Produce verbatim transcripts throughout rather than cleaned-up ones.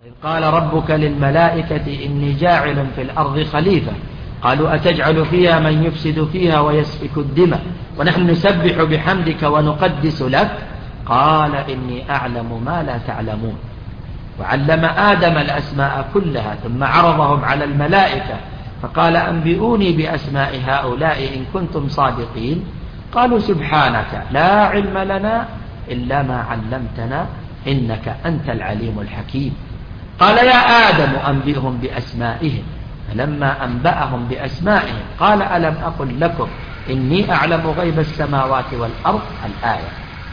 إذ قال ربك للملائكة إني جاعل في الأرض خليفة قالوا أتجعل فيها من يفسد فيها ويسفك الدماء ونحن نسبح بحمدك ونقدس لك قال إني أعلم ما لا تعلمون. وعلم آدم الأسماء كلها ثم عرضهم على الملائكة فقال أنبئوني بأسماء هؤلاء إن كنتم صادقين قالوا سبحانك لا علم لنا إلا ما علمتنا إنك أنت العليم الحكيم. قال يا آدم أنبئهم بأسمائهم فلما أنبأهم بأسمائهم قال ألم أقل لكم إني أعلم غيب السماوات والأرض الآية.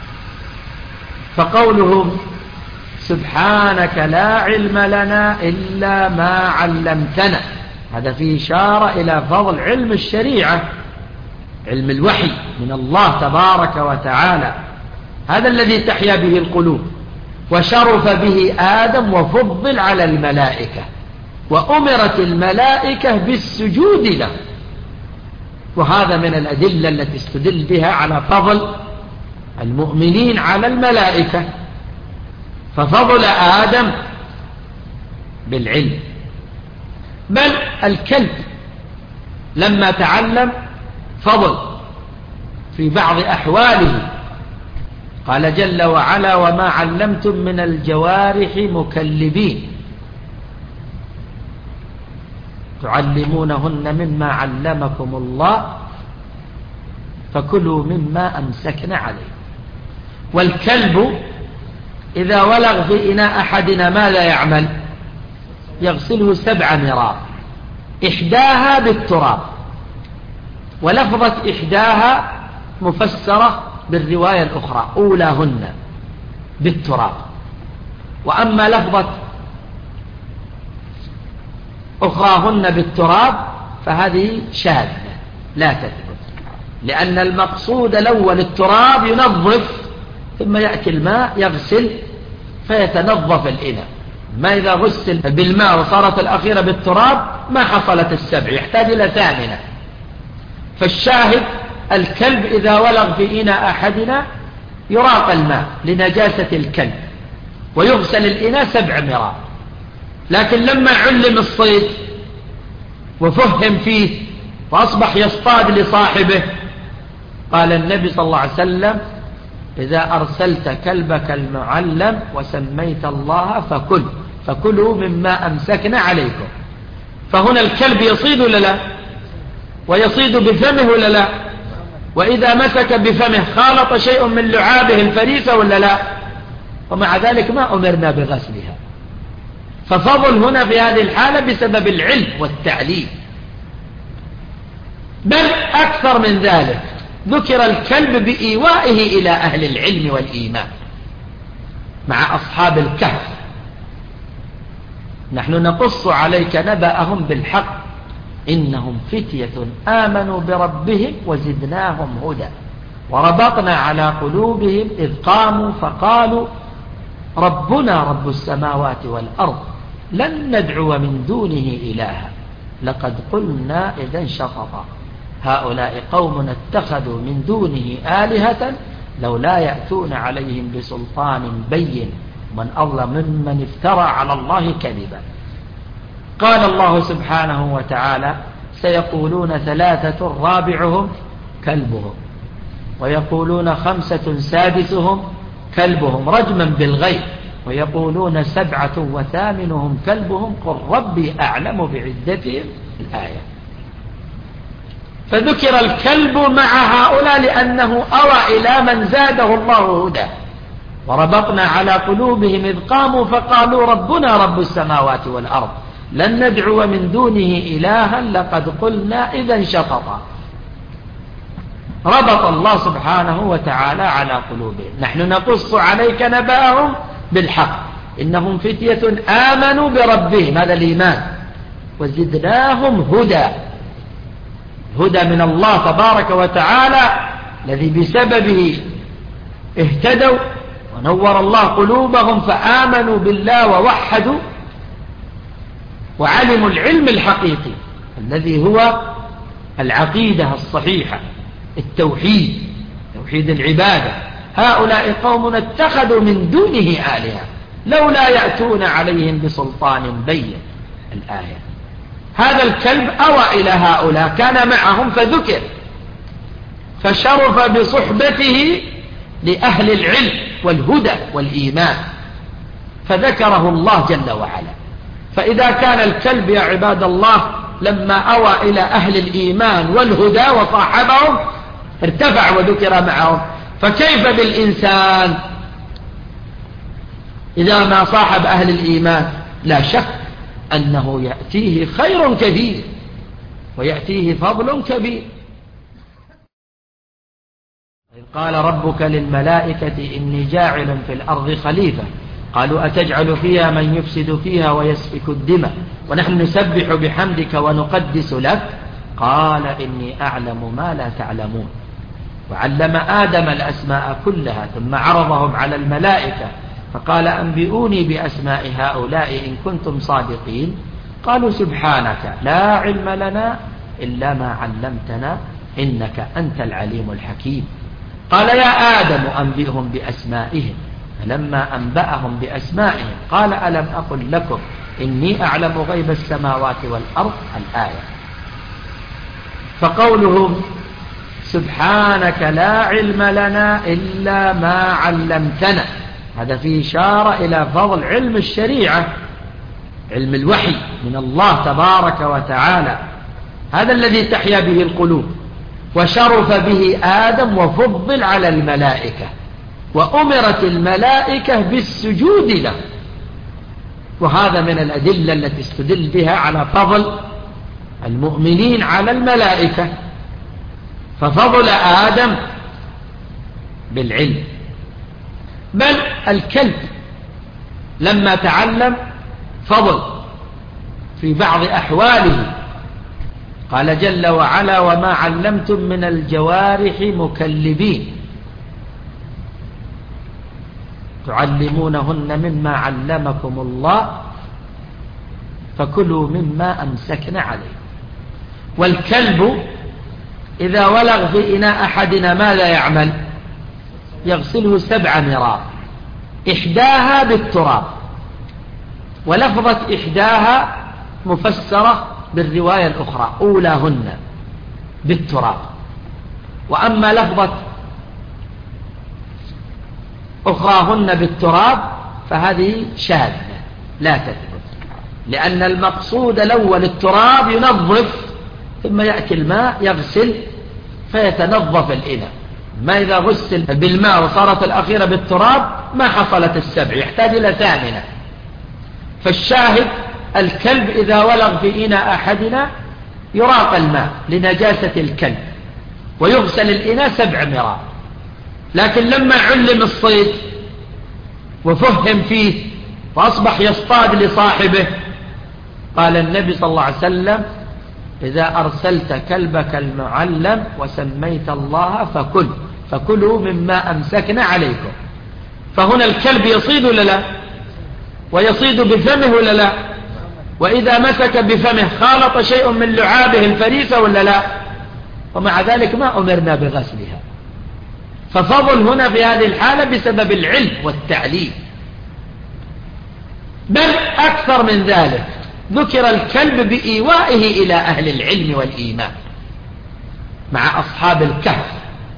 فقولهم سبحانك لا علم لنا إلا ما علمتنا هذا فيه إشارة إلى فضل علم الشريعة، علم الوحي من الله تبارك وتعالى، هذا الذي تحيا به القلوب، وشرف به آدم وفضل على الملائكة، وأمرت الملائكة بالسجود له، وهذا من الأدلة التي استدل بها على فضل المؤمنين على الملائكة. ففضل آدم بالعلم. بل الكلب لما تعلم فضل في بعض أحواله، قال جل وعلا وما علمتم من الجوارح مكلبين تعلمونهن مما علمكم الله فكلوا مما أمسكن عليه. والكلب إذا ولغ في إناء أحدنا ماذا يعمل؟ يغسله سبع مرار، إحداها بالتراب، ولفظة إحداها مفسرة بالرواية الأخرى أولاهن بالتراب، وأما لفظة أخراهن بالتراب فهذه شاذة لا تثبت، لأن المقصود الأول التراب ينظف ثم يأتي الماء يغسل فيتنظف الإناء. ما إذا غسل بالماء وصارت الأخيرة بالتراب ما حصلت السبع، يحتاج إلى ثامنة. فالشاهد الكلب إذا ولغ في إناء أحدنا يراق الماء لنجاسة الكلب ويغسل الإناء سبع مرات. لكن لما علم الصيد وفهم فيه وأصبح يصطاد لصاحبه قال النبي صلى الله عليه وسلم إذا أرسلت كلبك المعلم وسميت الله فكل فكلوا مما أمسكنا عليكم. فهنا الكلب يصيد ولا لا؟ ويصيد بفمه ولا لا؟ وإذا مسك بفمه خالط شيء من لعابه الفريسة ولا لا؟ ومع ذلك ما أمرنا بغسلها. ففضل هنا في هذه الحالة بسبب العلم والتعليم. بل أكثر من ذلك ذكر الكلب بإيوائه إلى أهل العلم والإيمان مع أصحاب الكهف نحن نقص عليك نبأهم بالحق إنهم فتية آمنوا بربهم وزدناهم هدى وربطنا على قلوبهم إذ قاموا فقالوا ربنا رب السماوات والأرض لن ندعو من دونه إلها لقد قلنا إذا شططا هؤلاء قوم اتخذوا من دونه آلهة لولا يأتون عليهم بسلطان بين من أظلم ممن افترى على الله كذبا. قال الله سبحانه وتعالى سيقولون ثلاثة رابعهم كلبهم ويقولون خمسة سادسهم كلبهم رجما بالغيب ويقولون سبعة وثامنهم كلبهم قل ربي أعلم بعدتهم الآية. فذكر الكلب مع هؤلاء لأنه أوى إلى من زاده الله هدى وربطنا على قلوبهم إذ قاموا فقالوا ربنا رب السماوات والأرض لن ندعو من دونه إلها لقد قلنا إذا شططا. ربط الله سبحانه وتعالى على قلوبهم. نحن نقص عليك نبأهم بالحق إنهم فتية آمنوا بربهم هذا الإيمان وزدناهم هدى، هدى من الله تبارك وتعالى الذي بسببه اهتدوا ونور الله قلوبهم فآمنوا بالله ووحدوا وعلموا العلم الحقيقي الذي هو العقيدة الصحيحة التوحيد توحيد العبادة. هؤلاء قوم اتخذوا من دونه آلهة لولا يأتون عليهم بسلطان بين. الآية. هذا الكلب أوى إلى هؤلاء، كان معهم فذكر، فشرف بصحبته لأهل العلم والهدى والإيمان، فذكره الله جل وعلا. فإذا كان الكلب يا عباد الله لما أوى إلى أهل الإيمان والهدى وصاحبهم ارتفع وذكر معهم، فكيف بالإنسان إذا ما صاحب أهل الإيمان؟ لا شك أنه يأتيه خير كثير ويأتيه فضل كبير. إذ قال ربك للملائكة إني جاعل في الأرض خليفة قالوا أتجعل فيها من يفسد فيها ويسفك الدماء ونحن نسبح بحمدك ونقدس لك قال إني أعلم ما لا تعلمون. وعلم آدم الأسماء كلها ثم عرضهم على الملائكة فقال أنبئوني بأسماء هؤلاء إن كنتم صادقين قالوا سبحانك لا علم لنا إلا ما علمتنا إنك أنت العليم الحكيم. قال يا آدم أنبئهم بأسمائهم فلما أنبأهم بأسمائهم قال ألم أقل لكم إني أعلم غيب السماوات والأرض. الآية. فقولهم سبحانك لا علم لنا إلا ما علمتنا هذا فيه إشارة إلى فضل علم الشريعة، علم الوحي من الله تبارك وتعالى، هذا الذي تحيا به القلوب. وشرف به آدم وفضل على الملائكة، وأمرت الملائكة بالسجود له، وهذا من الأدلة التي استدل بها على فضل المؤمنين على الملائكة. ففضل آدم بالعلم. بل الكلب لما تعلم فضل في بعض أحواله، قال جل وعلا وما علمتم من الجوارح مكلبين تعلمونهن مما علمكم الله فكلوا مما أمسكنا عليه. والكلب إذا ولغ في إناء أحدنا ماذا يعمل؟ يغسله سبع مرات، إحداها بالتراب، ولفظة إحداها مفسرة بالرواية الأخرى أولاهن بالتراب، وأما لفظة أخراهن بالتراب فهذه شاذة لا تثبت، لأن المقصود الأول التراب ينظف ثم يأتي الماء يغسل فيتنظف الإناء. ما إذا غسل بالماء وصارت الأخيرة بالتراب ما حصلت السبع، يحتاج إلى ثامنة. فالشاهد الكلب إذا ولغ في إناء أحدنا يراق الماء لنجاسة الكلب ويغسل الإناء سبع مرات. لكن لما علم الصيد وفهم فيه وأصبح يصطاد لصاحبه قال النبي صلى الله عليه وسلم إذا أرسلت كلبك المعلم وسميت الله فكل فكلوا مما أمسكنا عليكم. فهنا الكلب يصيد ولا لا؟ ويصيد بفمه ولا لا؟ وإذا مسك بفمه خالط شيء من لعابه الفريسة ولا لا؟ ومع ذلك ما أمرنا بغسلها. ففضل هنا في هذه الحالة بسبب العلم والتعليم. بل أكثر من ذلك ذكر الكلب بإيوائه إلى أهل العلم والإيمان مع أصحاب الكهف.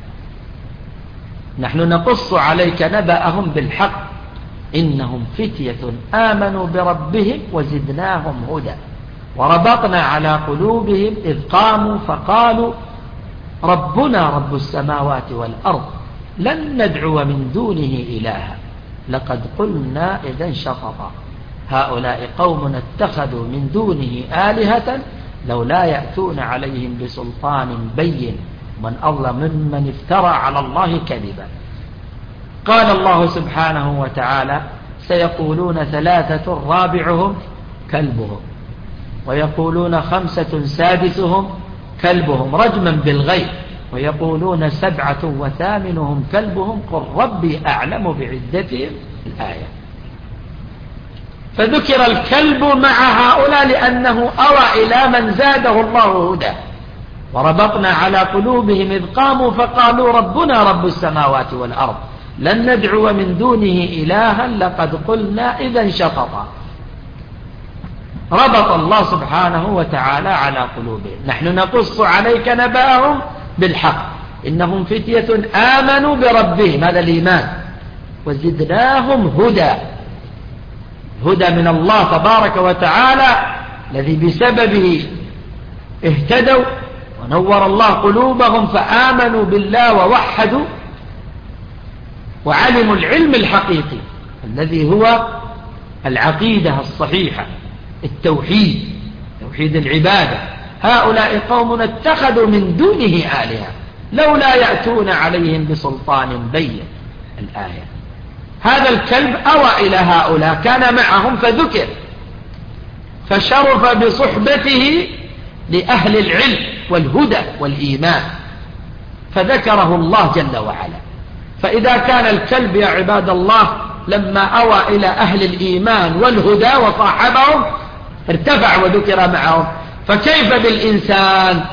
نحن نقص عليك نبأهم بالحق إنهم فتية آمنوا بربهم وزدناهم هدى وربطنا على قلوبهم إذ قاموا فقالوا ربنا رب السماوات والأرض لن ندعو من دونه إلها لقد قلنا إذا شططا هؤلاء قوم اتخذوا من دونه آلهة لولا يأتون عليهم بسلطان بين من أظلم ممن افترى على الله كذبا. قال الله سبحانه وتعالى سيقولون ثلاثة رابعهم كلبهم ويقولون خمسة سادسهم كلبهم رجما بالغيب ويقولون سبعة وثامنهم كلبهم قل ربي أعلم بعدتهم. الآية. فذكر الكلب مع هؤلاء لأنه أوى إلى من زاده الله هدى وربطنا على قلوبهم إذ قاموا فقالوا ربنا رب السماوات والأرض لن ندعو من دونه إلها لقد قلنا إذا شططا. ربط الله سبحانه وتعالى على قلوبهم. نحن نقص عليك نبأهم بالحق إنهم فتية آمنوا بربهم، هذا الإيمان، وزدناهم هدى، هدى من الله تبارك وتعالى الذي بسببه اهتدوا ونور الله قلوبهم فآمنوا بالله ووحدوا وعلموا العلم الحقيقي الذي هو العقيدة الصحيحة، التوحيد، توحيد العبادة. هؤلاء قوم اتخذوا من دونه آلهة لولا يأتون عليهم بسلطان بين. الآية. هذا الكلب أوى إلى هؤلاء، كان معهم فذكر، فشرف بصحبته لأهل العلم والهدى والإيمان فذكره الله جل وعلا. فإذا كان الكلب يا عباد الله لما أوى إلى أهل الإيمان والهدى وصاحبهم ارتفع وذكر معهم، فكيف بالإنسان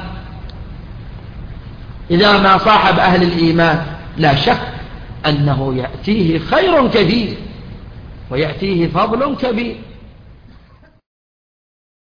إذا ما صاحب أهل الإيمان؟ لا شك أنه يأتيه خير كثير ويأتيه فضل كبير.